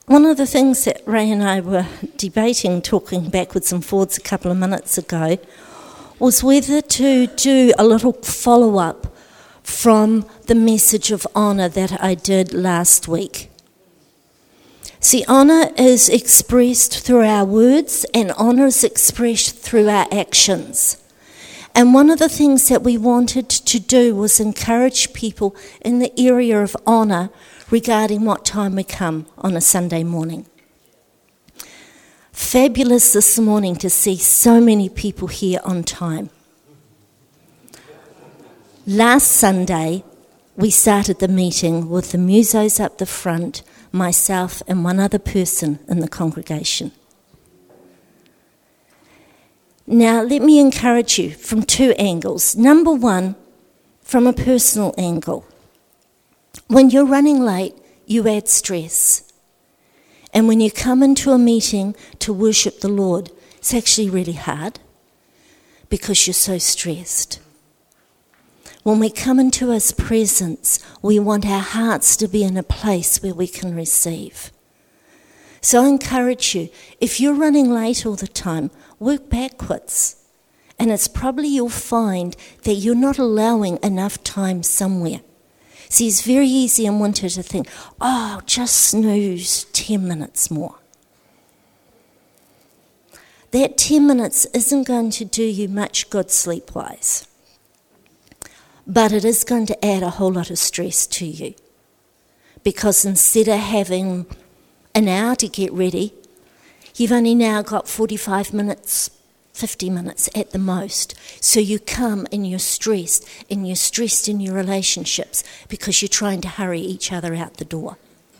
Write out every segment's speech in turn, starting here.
One of the things that Ray and I were debating, talking backwards and forwards a couple of minutes ago, was whether to do a little follow-up from the message of honour that I did last week. See, honour is expressed through our words and honour is expressed through our actions. And one of the things that we wanted to do was encourage people in the area of honour regarding what time we come on a Sunday morning. Fabulous this morning to see so many people here on time. Last Sunday, we started the meeting with the musos up the front, myself and one other person in the congregation. Now, let me encourage you from two angles. Number one, from a personal angle. When you're running late, you add stress. And when you come into a meeting to worship the Lord, it's actually really hard because you're so stressed. When we come into His presence, we want our hearts to be in a place where we can receive. So I encourage you, if you're running late all the time, work backwards. And it's probably you'll find that you're not allowing enough time somewhere. See, it's very easy in winter to think, oh, just snooze 10 minutes more. That 10 minutes isn't going to do you much good sleep-wise. But it is going to add a whole lot of stress to you. Because instead of having an hour to get ready, you've only now got 45 minutes, 50 minutes at the most. So you come and you're stressed in your relationships because you're trying to hurry each other out the door.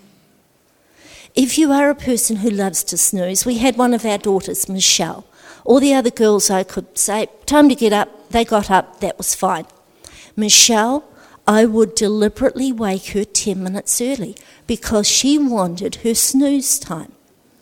If you are a person who loves to snooze, we had one of our daughters, Michelle. All the other girls I could say, time to get up, they got up, that was fine. Michelle, I would deliberately wake her 10 minutes early because she wanted her snooze time.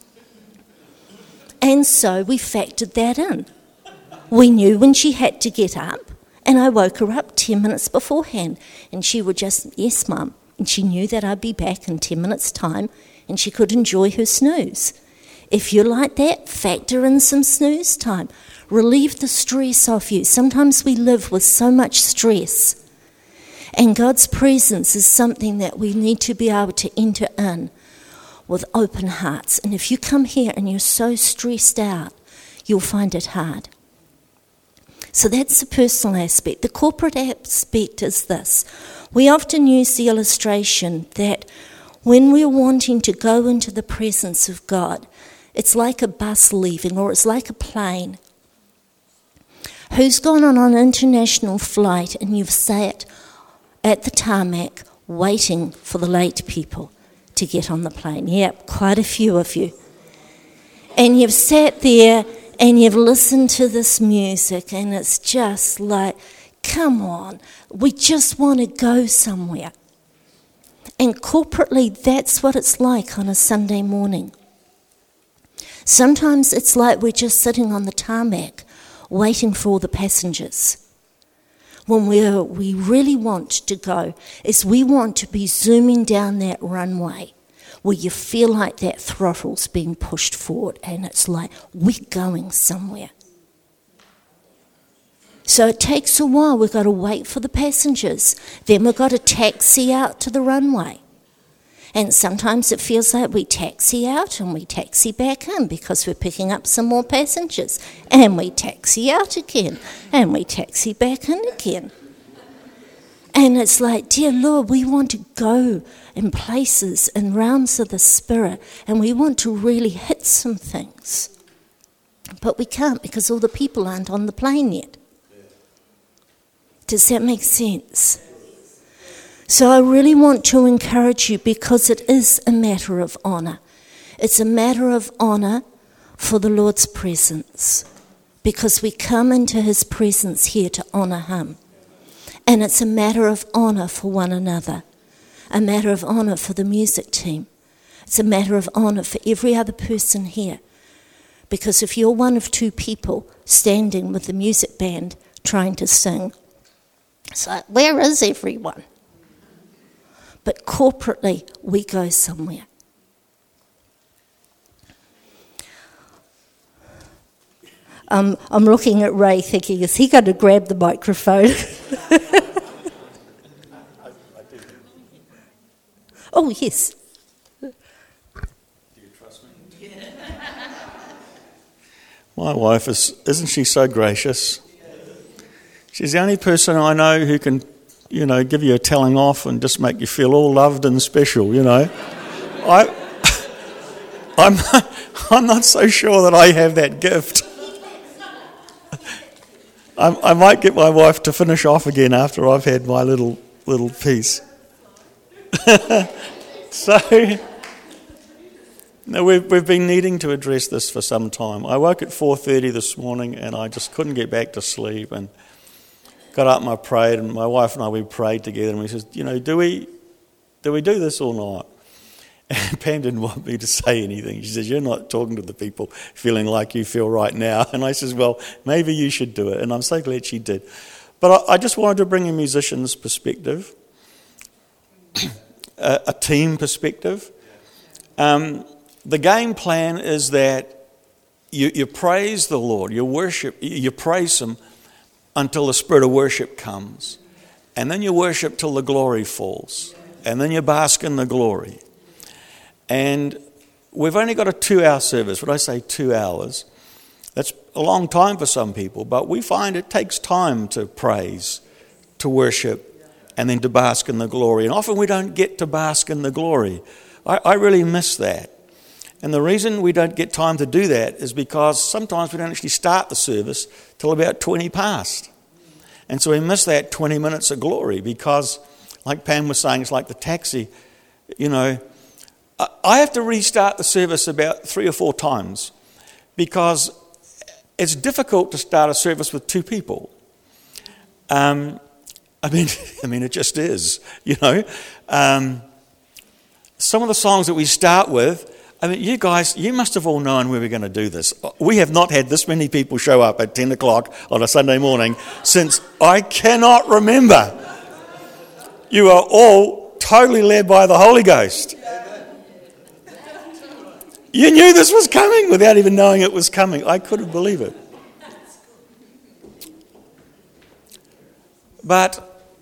And so we factored that in. We knew when she had to get up, and I woke her up 10 minutes beforehand. And she would just, yes, Mum. And she knew that I'd be back in 10 minutes' time, and she could enjoy her snooze. If you're like that, factor in some snooze time. Relieve the stress off you. Sometimes we live with so much stress. And God's presence is something that we need to be able to enter in with open hearts. And if you come here and you're so stressed out, you'll find it hard. So that's the personal aspect. The corporate aspect is this. We often use the illustration that when we're wanting to go into the presence of God, it's like a bus leaving or it's like a plane. Who's gone on an international flight and you've sat at the tarmac waiting for the late people to get on the plane? Yep, quite a few of you. And you've sat there and you've listened to this music and it's just like, come on, we just want to go somewhere. And corporately, that's what it's like on a Sunday morning. Sometimes it's like we're just sitting on the tarmac waiting for all the passengers. When we really want to go is we want to be zooming down that runway where you feel like that throttle's being pushed forward and it's like we're going somewhere. So it takes a while. We've got to wait for the passengers. Then we've got to taxi out to the runway. And sometimes it feels like we taxi out and we taxi back in because we're picking up some more passengers. And we taxi out again and we taxi back in again. And it's like, dear Lord, we want to go in places and realms of the Spirit and we want to really hit some things. But we can't because all the people aren't on the plane yet. Does that make sense? So I really want to encourage you because it is a matter of honour. It's a matter of honour for the Lord's presence because we come into His presence here to honour Him. And it's a matter of honour for one another, a matter of honour for the music team. It's a matter of honour for every other person here. Because if you're one of two people standing with the music band trying to sing, it's like, where is everyone? But corporately, we go somewhere. I'm looking at Ray thinking, is he going to grab the microphone? Oh, yes. Do you trust me? My wife isn't she so gracious? She's the only person I know who can, give you a telling off and just make you feel all loved and special, I'm not so sure that I have that gift. I might get my wife to finish off again after I've had my little piece. So, no, we've been needing to address this for some time. I woke at 4:30 this morning and I just couldn't get back to sleep, and got up and I prayed, and my wife and I, we prayed together, and we said, do we do this or not? And Pam didn't want me to say anything. She says, you're not talking to the people feeling like you feel right now. And I says, well, maybe you should do it. And I'm so glad she did. But I just wanted to bring a musician's perspective, a team perspective. The game plan is that you praise the Lord, you worship, you praise Him until the spirit of worship comes. And then you worship till the glory falls. And then you bask in the glory. And we've only got a 2-hour service. When I say 2 hours, that's a long time for some people, but we find it takes time to praise, to worship, and then to bask in the glory. And often we don't get to bask in the glory. I really miss that. And the reason we don't get time to do that is because sometimes we don't actually start the service till about 20 past. And so we miss that 20 minutes of glory because, like Pam was saying, it's like the taxi, I have to restart the service about 3 or 4 times because it's difficult to start a service with 2 people. I mean, it just is, Some of the songs that we start with, you guys, you must have all known we were going to do this. We have not had this many people show up at 10 o'clock on a Sunday morning since I cannot remember. You are all totally led by the Holy Ghost. You knew this was coming without even knowing it was coming. I couldn't believe it. But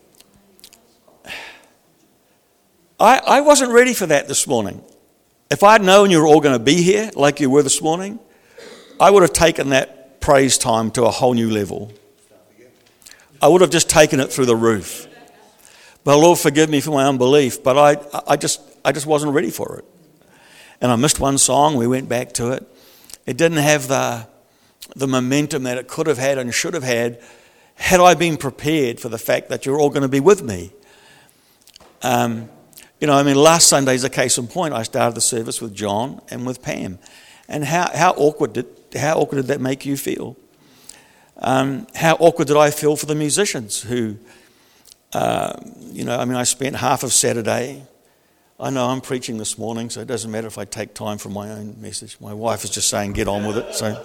I wasn't ready for that this morning. If I'd known you were all going to be here like you were this morning, I would have taken that praise time to a whole new level. I would have just taken it through the roof. But Lord, forgive me for my unbelief, but I just wasn't ready for it. And I missed one song. We went back to it. It didn't have the momentum that it could have had and should have had I been prepared for the fact that you're all going to be with me. Last Sunday's a case in point. I started the service with John and with Pam. And how awkward did that make you feel? How awkward did I feel for the musicians who, I spent half of Saturday. I know I'm preaching this morning, so it doesn't matter if I take time from my own message. My wife is just saying, get on with it. So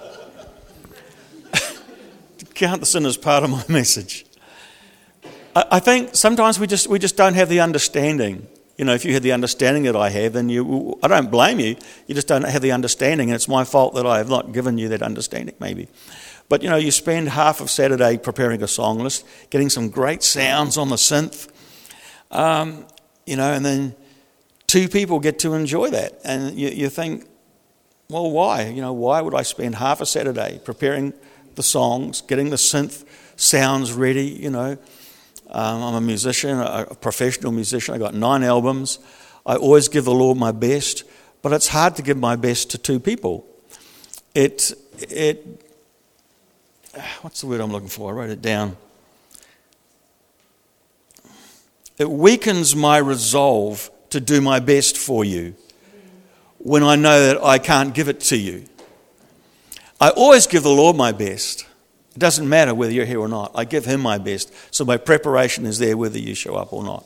count this in as part of my message. I think sometimes we just don't have the understanding. If you had the understanding that I have, then I don't blame you. You just don't have the understanding, and it's my fault that I have not given you that understanding, maybe. But, you spend half of Saturday preparing a song list, getting some great sounds on the synth, and then 2 people get to enjoy that. And you think, well, why? Why would I spend half a Saturday preparing the songs, getting the synth sounds ready, I'm a musician, a professional musician. I got 9 albums. I always give the Lord my best, but it's hard to give my best to 2 people. What's the word I'm looking for? I wrote it down. It weakens my resolve to do my best for you when I know that I can't give it to you. I always give the Lord my best. It doesn't matter whether you're here or not. I give Him my best. So my preparation is there whether you show up or not.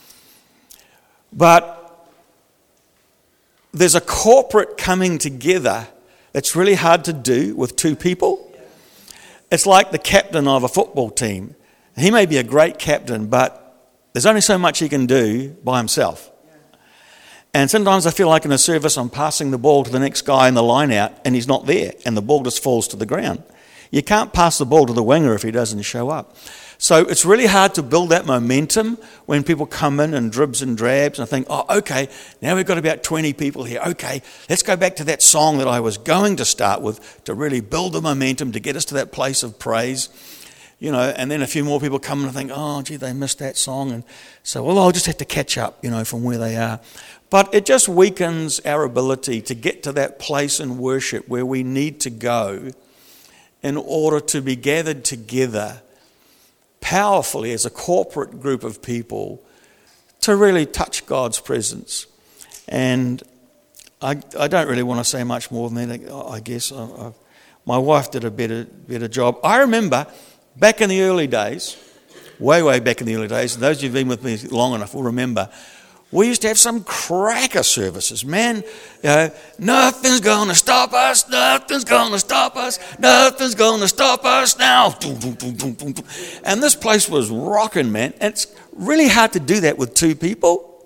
But there's a corporate coming together that's really hard to do with 2 people. It's like the captain of a football team. He may be a great captain, but there's only so much he can do by himself. And sometimes I feel like in a service I'm passing the ball to the next guy in the line out and he's not there and the ball just falls to the ground. You can't pass the ball to the winger if he doesn't show up. So it's really hard to build that momentum when people come in dribs and drabs and think, oh, okay, now we've got about 20 people here. Okay, let's go back to that song that I was going to start with to really build the momentum to get us to that place of praise. You know, and then a few more people come and think, oh, gee, they missed that song. And so, well, I'll just have to catch up, you know, from where they are. But it just weakens our ability to get to that place in worship where we need to go in order to be gathered together powerfully as a corporate group of people to really touch God's presence. And I don't really want to say much more than that, I guess. My wife did a better job. I remember back in the early days, way back in the early days, and those of you who've been with me long enough will remember, we used to have some cracker services, man. Nothing's going to stop us. Nothing's going to stop us. Nothing's going to stop us now. And this place was rocking, man. And it's really hard to do that with two people.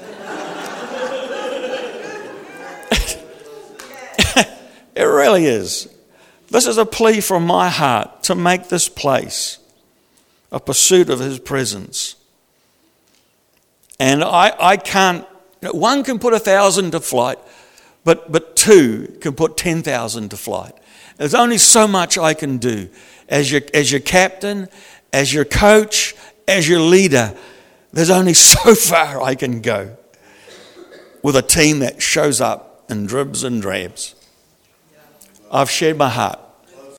It really is. This is a plea from my heart to make this place a pursuit of His presence. And I can't, one can put 1,000 to flight, but two can put 10,000 to flight. There's only so much I can do as your captain, as your coach, as your leader. There's only so far I can go with a team that shows up in dribs and drabs. I've shared my heart.